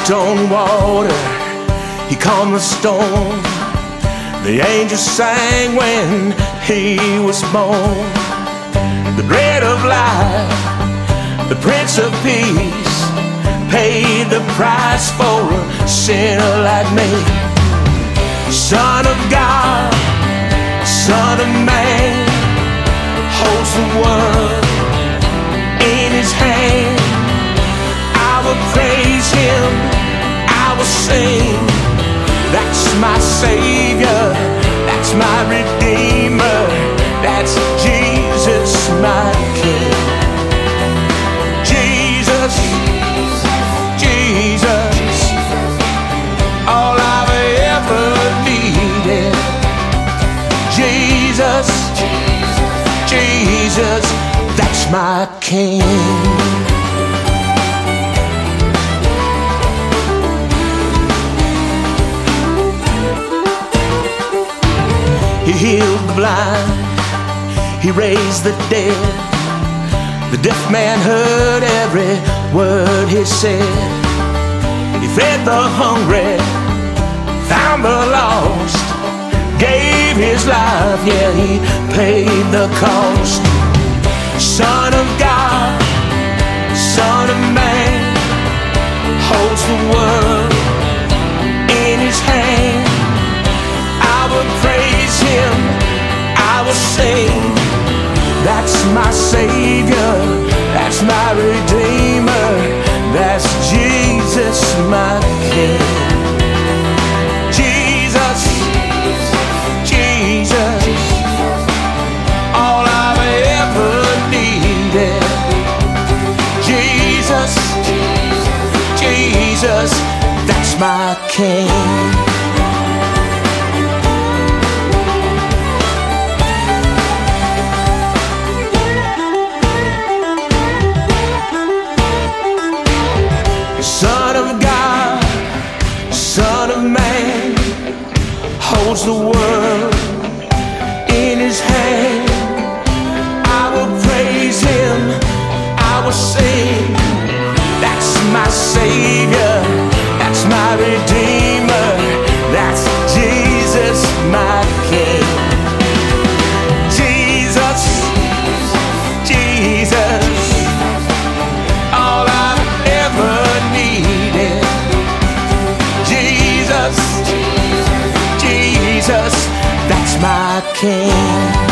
walked on water, he calmed the storm. The angels sang when he was born. The bread of life, the Prince of Peace, paid the price for a sinner like me. Son of God, Son of Man, holds the world in his hand. I will praise him, I will sing. That's my Savior, that's my Redeemer, that's Jesus, my King. Jesus, Jesus, all I've ever needed. Jesus, Jesus, that's my King. He healed the blind, he raised the dead. The deaf man heard every word he said. He fed the hungry, found the lost, gave his life, yeah, he paid the cost. Son of God, Son of Man, holds the world in his hand. I will praise him, I will sing. That's my Savior, that's my Redeemer, that's Jesus, my King. Jesus, Jesus, all I've ever needed. Jesus, Jesus, that's my King. Son of God, Son of Man, holds the world in his hand. I will praise him, I will sing. That's my Savior, that's my Redeemer, that's Jesus, my King. Jesus, Jesus, all I've ever needed. Jesus, Jesus, that's my King.